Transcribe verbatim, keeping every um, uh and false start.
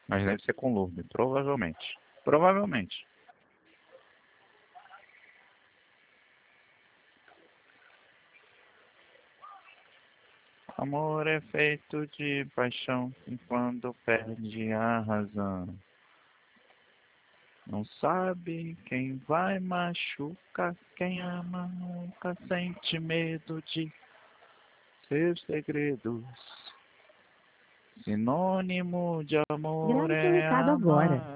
Mas deve ser com Lourdes, provavelmente. Provavelmente. Amor é feito de paixão e quando perde a razão. Não sabe quem vai machucar, quem ama nunca sente medo de seus segredos. Sinônimo de amor Grave seu é recado agora. amar.